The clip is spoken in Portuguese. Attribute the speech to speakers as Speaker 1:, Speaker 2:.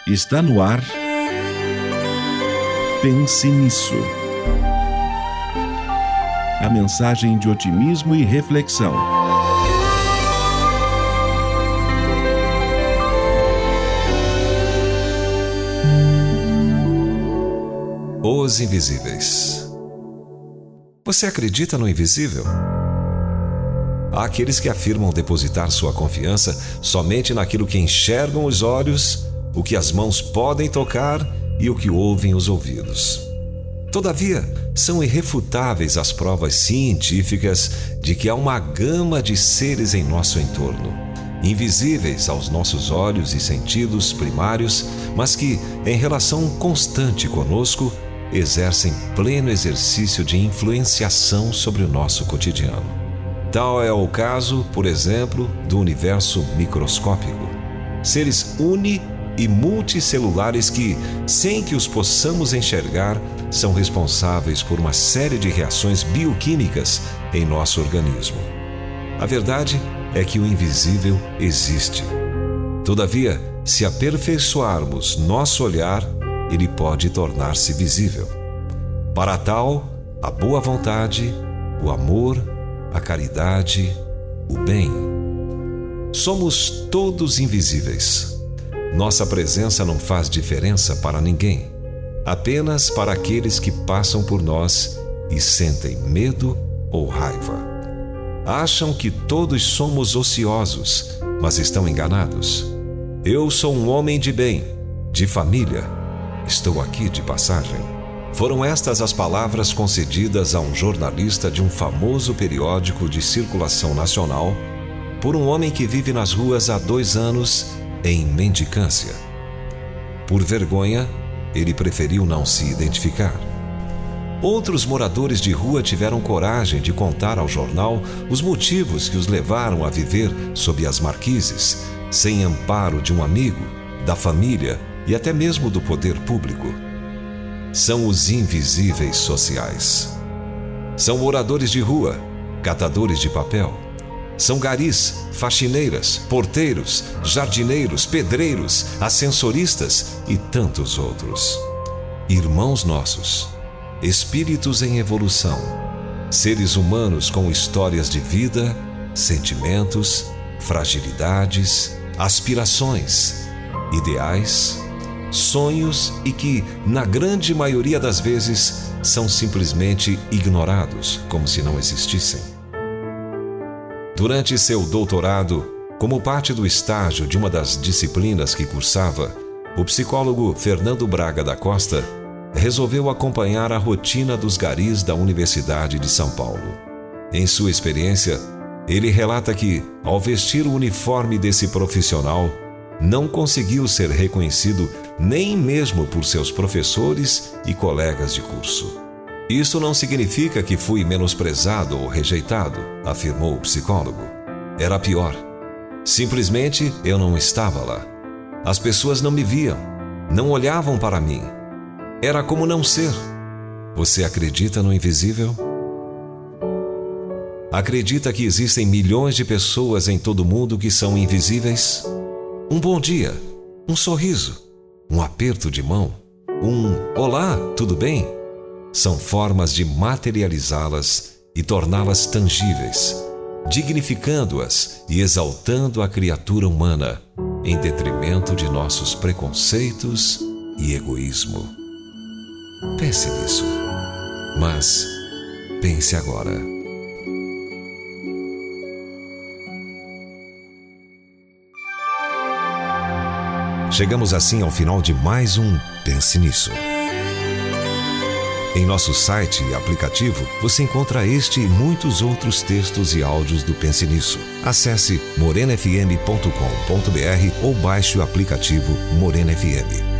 Speaker 1: Está no ar. Pense nisso. A mensagem de otimismo e reflexão.
Speaker 2: Os invisíveis. Você acredita no invisível? Há aqueles que afirmam depositar sua confiança somente naquilo que enxergam os olhos, o que as mãos podem tocar e o que ouvem os ouvidos. Todavia, são irrefutáveis as provas científicas de que há uma gama de seres em nosso entorno, invisíveis aos nossos olhos e sentidos primários, mas que, em relação constante conosco, exercem pleno exercício de influenciação sobre o nosso cotidiano. Tal é o caso, por exemplo, do universo microscópico. Seres uni- e multicelulares que, sem que os possamos enxergar, são responsáveis por uma série de reações bioquímicas em nosso organismo. A verdade é que o invisível existe. Todavia, se aperfeiçoarmos nosso olhar, ele pode tornar-se visível. Para tal, a boa vontade, o amor, a caridade, o bem. Somos todos invisíveis. Nossa presença não faz diferença para ninguém, apenas para aqueles que passam por nós e sentem medo ou raiva. Acham que todos somos ociosos, mas estão enganados. Eu sou um homem de bem, de família. Estou aqui de passagem. Foram estas as palavras concedidas a um jornalista de um famoso periódico de circulação nacional por um homem que vive nas ruas há 2 anos em mendicância. Por vergonha, ele preferiu não se identificar. Outros moradores de rua tiveram coragem de contar ao jornal os motivos que os levaram a viver sob as marquises, sem amparo de um amigo, da família e até mesmo do poder público. São os invisíveis sociais. São moradores de rua, catadores de papel. São garis, faxineiras, porteiros, jardineiros, pedreiros, ascensoristas e tantos outros. Irmãos nossos, espíritos em evolução, seres humanos com histórias de vida, sentimentos, fragilidades, aspirações, ideais, sonhos e que, na grande maioria das vezes, são simplesmente ignorados, como se não existissem. Durante seu doutorado, como parte do estágio de uma das disciplinas que cursava, o psicólogo Fernando Braga da Costa resolveu acompanhar a rotina dos garis da Universidade de São Paulo. Em sua experiência, ele relata que, ao vestir o uniforme desse profissional, não conseguiu ser reconhecido nem mesmo por seus professores e colegas de curso. Isso não significa que fui menosprezado ou rejeitado, afirmou o psicólogo. Era pior. Simplesmente eu não estava lá. As pessoas não me viam, não olhavam para mim. Era como não ser. Você acredita no invisível? Acredita que existem milhões de pessoas em todo o mundo que são invisíveis? Um bom dia, um sorriso, um aperto de mão, um olá, tudo bem? São formas de materializá-las e torná-las tangíveis, dignificando-as e exaltando a criatura humana, em detrimento de nossos preconceitos e egoísmo. Pense nisso, mas pense agora. Chegamos assim ao final de mais um Pense Nisso. Em nosso site e aplicativo, você encontra este e muitos outros textos e áudios do Pense Nisso. Acesse morenafm.com.br ou baixe o aplicativo Morena FM.